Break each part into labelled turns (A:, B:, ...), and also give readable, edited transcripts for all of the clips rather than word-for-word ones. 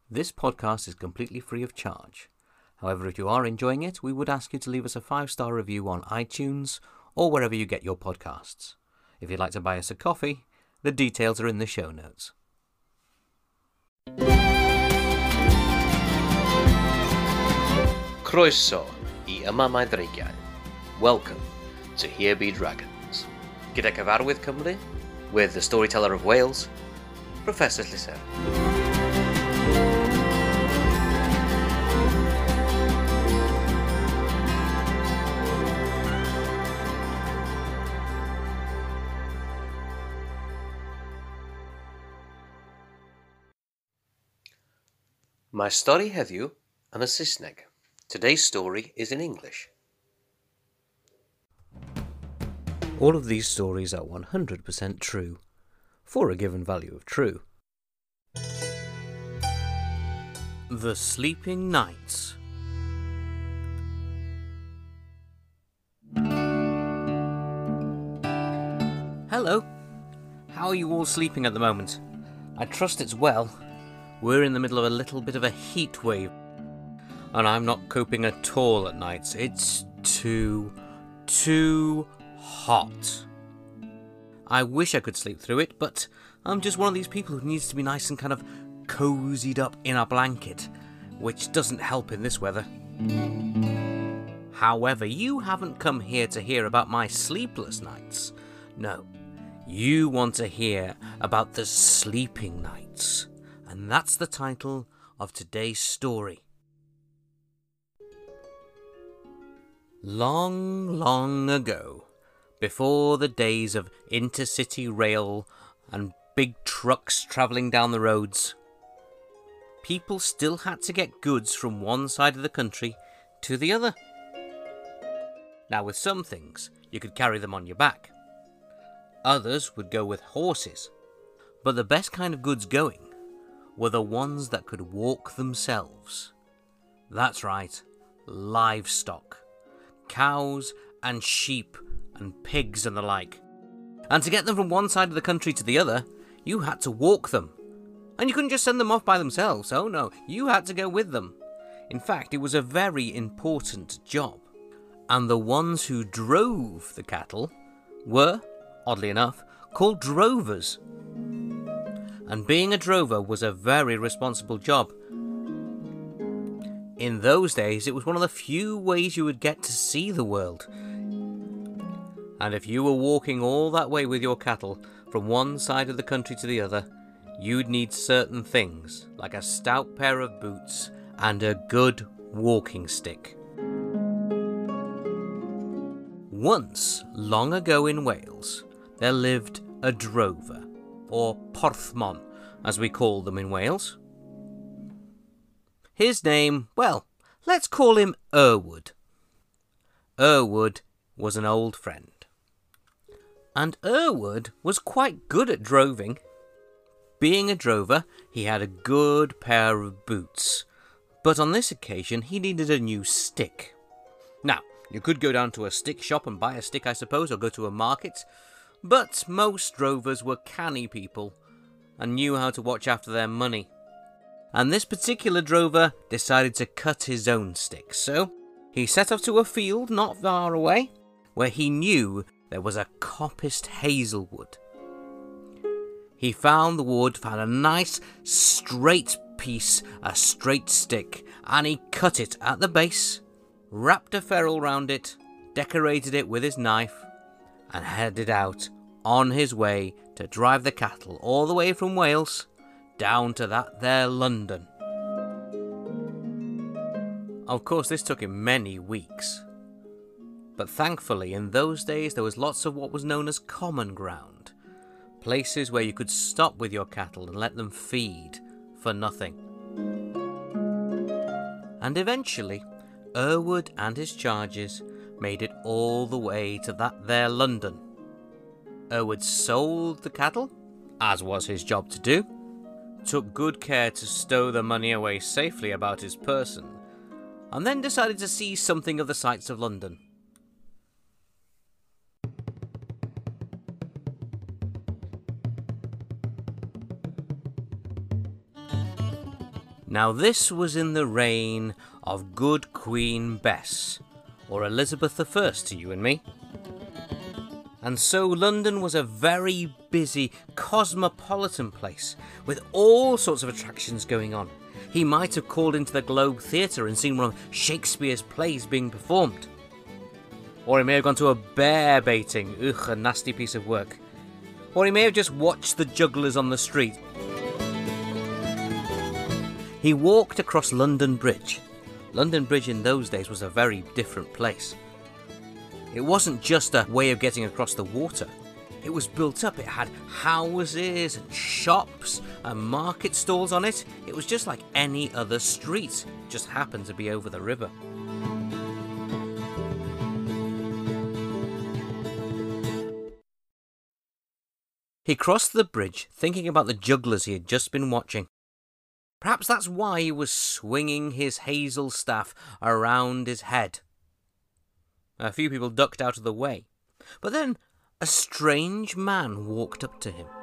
A: This podcast is completely free of charge. However, if you are enjoying it, we would ask you to leave us a 5-star review on iTunes or wherever you get your podcasts. If you'd like to buy us a coffee, the details are in the show notes.
B: Croeso I Yma Mae Dreigiau. Welcome to Here Be Dragons. Gyda Cyfarwydd Cymru, with the storyteller of Wales, Professor Llyser. Mae stori heddiw yn y Saesneg. Today's story is in English.
A: All of these stories are 100% true, for a given value of true. The Sleeping Knights. Hello. How are you all sleeping at the moment? I trust it's well. We're in the middle of a little bit of a heat wave, and I'm not coping at all at nights. It's too hot. I wish I could sleep through it, but I'm just one of these people who needs to be nice and kind of cozied up in a blanket, which doesn't help in this weather. However, you haven't come here to hear about my sleepless nights. No, you want to hear about the Sleeping Knights. And that's the title of today's story. Long, long ago, before the days of intercity rail and big trucks travelling down the roads, people still had to get goods from one side of the country to the other. Now, with some things, you could carry them on your back. Others would go with horses. But the best kind of goods going were the ones that could walk themselves. That's right, livestock. Cows and sheep and pigs and the like. And to get them from one side of the country to the other, you had to walk them. And you couldn't just send them off by themselves. Oh no, you had to go with them. In fact, it was a very important job. And the ones who drove the cattle were, oddly enough, called drovers. And being a drover was a very responsible job. In those days, it was one of the few ways you would get to see the world. And if you were walking all that way with your cattle, from one side of the country to the other, you'd need certain things, like a stout pair of boots and a good walking stick. Once, long ago in Wales, there lived a drover, or porthmon, as we call them in Wales. His name, well, let's call him Erwood. Erwood was an old friend. And Erwood was quite good at droving. Being a drover, he had a good pair of boots. But on this occasion, he needed a new stick. Now, you could go down to a stick shop and buy a stick, I suppose, or go to a market. But most drovers were canny people and knew how to watch after their money. And this particular drover decided to cut his own stick, so he set off to a field not far away, where he knew there was a coppiced hazelwood. He found the wood, found a nice straight piece, a straight stick, and he cut it at the base, wrapped a ferrule round it, decorated it with his knife, and headed out on his way to drive the cattle all the way from Wales down to that there London. Of course, this took him many weeks. But thankfully, in those days, there was lots of what was known as common ground. Places where you could stop with your cattle and let them feed for nothing. And eventually, Erwood and his charges made it all the way to that there London. Erwood sold the cattle, as was his job to do, took good care to stow the money away safely about his person, and then decided to see something of the sights of London. Now this was in the reign of good Queen Bess, or Elizabeth I to you and me. And so London was a very busy, cosmopolitan place, with all sorts of attractions going on. He might have called into the Globe Theatre and seen one of Shakespeare's plays being performed. Or he may have gone to a bear baiting, a nasty piece of work. Or he may have just watched the jugglers on the street. He walked across London Bridge. London Bridge in those days was a very different place. It wasn't just a way of getting across the water. It was built up. It had houses and shops and market stalls on it. It was just like any other street, just happened to be over the river. He crossed the bridge, thinking about the jugglers he had just been watching. Perhaps that's why he was swinging his hazel staff around his head. A few people ducked out of the way, but then a strange man walked up to him.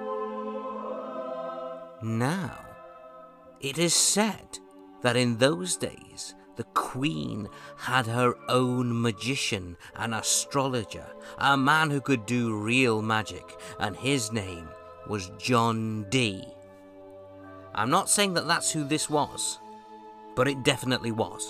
A: Now, it is said that in those days the Queen had her own magician and astrologer, a man who could do real magic, and his name was John Dee. I'm not saying that that's who this was, but it definitely was.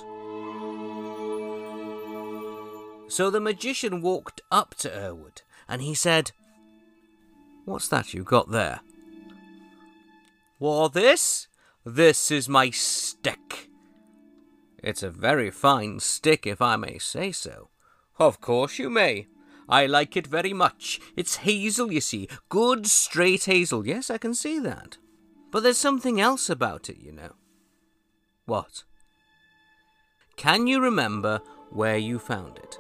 A: So the magician walked up to Erwood, and he said, "What's that you got there?" "What, this? This is my stick." "It's a very fine stick, if I may say so." "Of course you may. I like it very much. It's hazel, you see. Good straight hazel. Yes, I can see that. But there's something else about it, you know." "What?" "Can you remember where you found it?"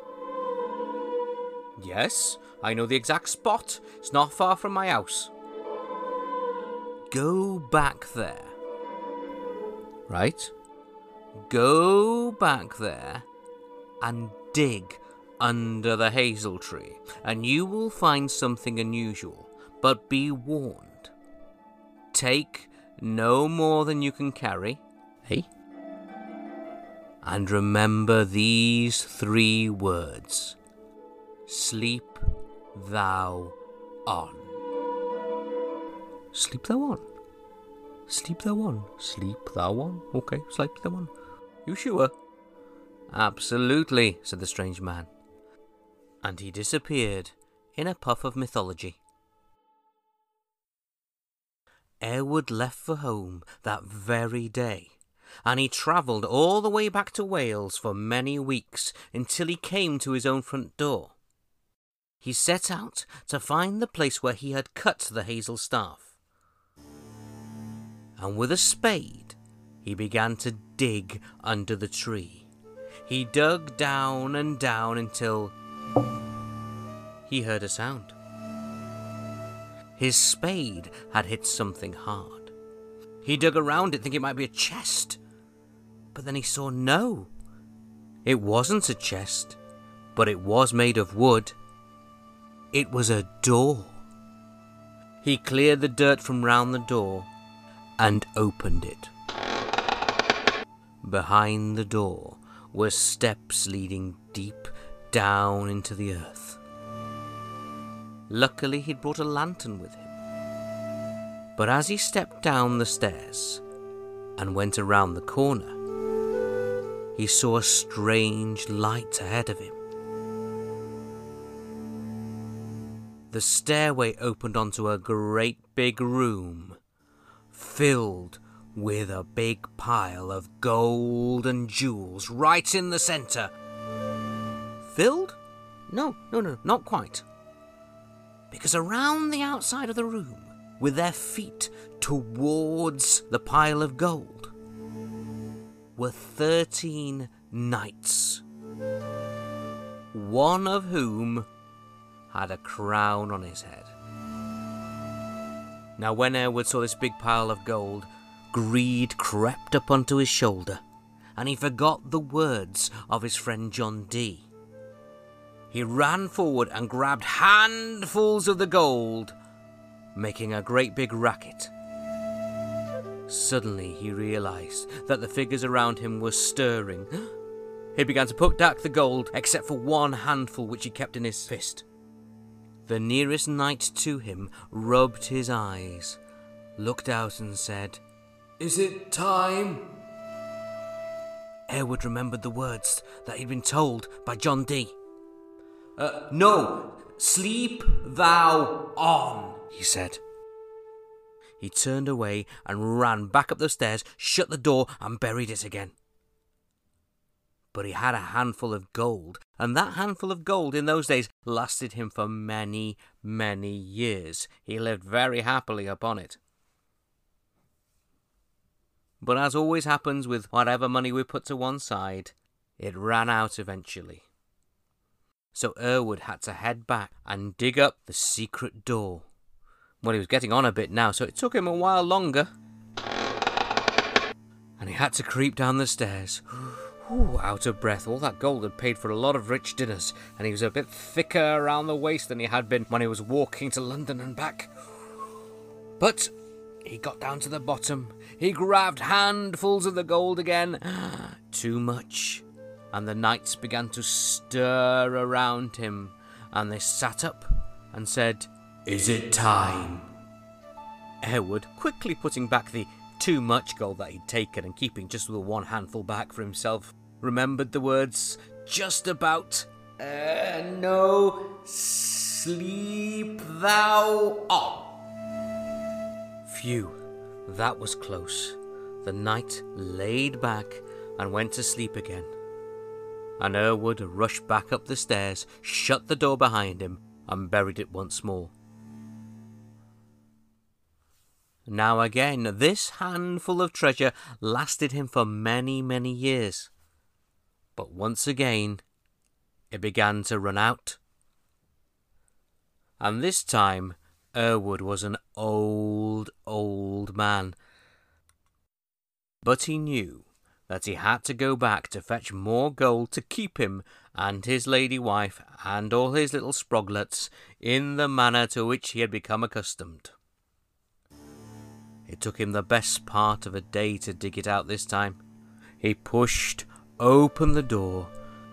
A: "Yes, I know the exact spot. It's not far from my house." "Go back there." "Right. Go back there and dig under the hazel tree, and you will find something unusual, but be warned. Take no more than you can carry, eh? And remember these 3 words. Sleep thou on." Sleep thou on? Sleep thou on? Sleep thou on? Okay, sleep thou on. You sure? "Absolutely," said the strange man. And he disappeared in a puff of mythology. Erwood left for home that very day, and he travelled all the way back to Wales for many weeks until he came to his own front door. He set out to find the place where he had cut the hazel staff. And with a spade, he began to dig under the tree. He dug down and down until he heard a sound. His spade had hit something hard. He dug around it thinking it might be a chest. But then he saw no. It wasn't a chest, but it was made of wood. It was a door. He cleared the dirt from round the door and opened it. Behind the door were steps leading deep down into the earth. Luckily, he'd brought a lantern with him. But as he stepped down the stairs and went around the corner, he saw a strange light ahead of him. The stairway opened onto a great big room filled with a big pile of gold and jewels right in the centre. Filled? No, not quite. Because around the outside of the room, with their feet towards the pile of gold, were 13 knights, one of whom had a crown on his head. Now when Erwood saw this big pile of gold, greed crept up onto his shoulder, and he forgot the words of his friend John Dee. He ran forward and grabbed handfuls of the gold, making a great big racket. Suddenly he realised that the figures around him were stirring. He began to put back the gold, except for one handful which he kept in his fist. The nearest knight to him rubbed his eyes, looked out and said, "Is it time?" Hereward remembered the words that he'd been told by John Dee. "No, sleep thou on," he said. He turned away and ran back up the stairs, shut the door and buried it again. But he had a handful of gold, and that handful of gold in those days lasted him for many, many years. He lived very happily upon it. But as always happens with whatever money we put to one side, it ran out eventually. So Hereward had to head back and dig up the secret door. Well, he was getting on a bit now, so it took him a while longer. And he had to creep down the stairs. Out of breath. All that gold had paid for a lot of rich dinners, and he was a bit thicker around the waist than he had been when he was walking to London and back. But he got down to the bottom. He grabbed handfuls of the gold again. Too much. And the knights began to stir around him, and they sat up and said, "Is it time?" Hereward, quickly putting back the too much gold that he'd taken and keeping just the one handful back for himself, remembered the words just about, "No, sleep thou on." Phew, that was close. The knight laid back and went to sleep again. And Hereward rushed back up the stairs, shut the door behind him, and buried it once more. Now again, this handful of treasure lasted him for many, many years. But once again, it began to run out. And this time, Hereward was an old, old man. But he knew that he had to go back to fetch more gold to keep him and his lady wife and all his little sproglets in the manner to which he had become accustomed. It took him the best part of a day to dig it out this time. He pushed open the door,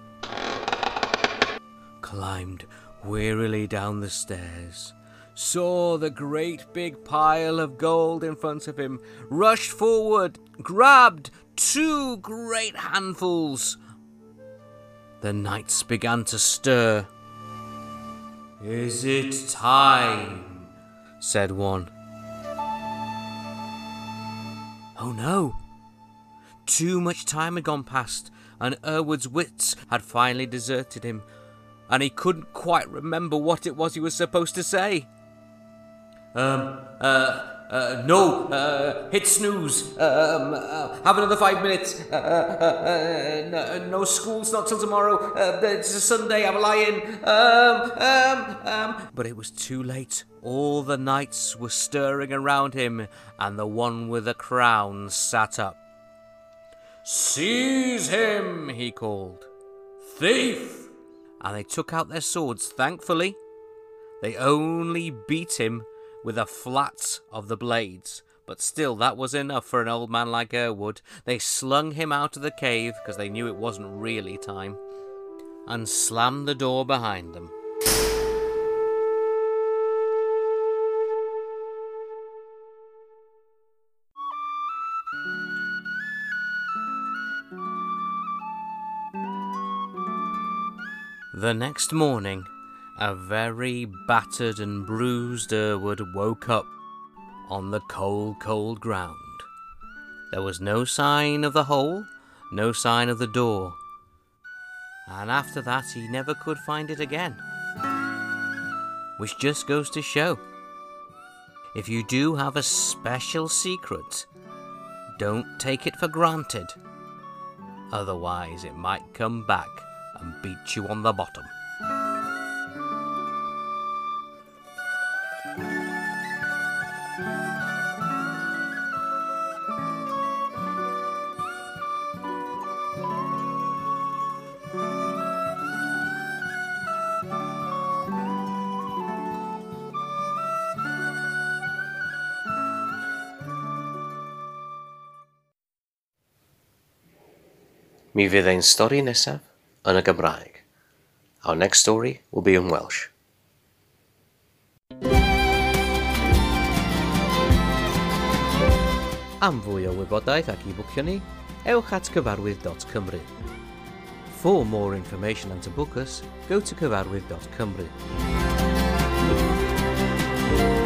A: climbed wearily down the stairs, saw the great big pile of gold in front of him, rushed forward, grabbed 2 great handfuls. The knights began to stir. "Is it time?" said one. Oh no! Too much time had gone past, and Hereward's wits had finally deserted him, and he couldn't quite remember what it was he was supposed to say. No, hit snooze, have another 5 minutes, no school's not till tomorrow, it's a Sunday, have a lie-in, But it was too late. All the knights were stirring around him, and the one with the crown sat up. "Seize him," he called. "Thief!" And they took out their swords, thankfully. They only beat him with the flats of the blades, but still that was enough for an old man like Hereward. They slung him out of the cave, because they knew it wasn't really time, and slammed the door behind them. The next morning, a very battered and bruised Hereward woke up on the cold, cold ground. There was no sign of the hole, no sign of the door, and after that he never could find it again. Which just goes to show, if you do have a special secret, don't take it for granted. Otherwise it might come back and beat you on the bottom.
B: Mi fydd ein stori nesaf yn y Gymraeg. Our next story will be in Welsh.
A: Am fwy o wybodaeth ac i bwcio ni, ewch at cyfarwydd.cymru. For more information and to book us, go to cyfarwydd.cymru.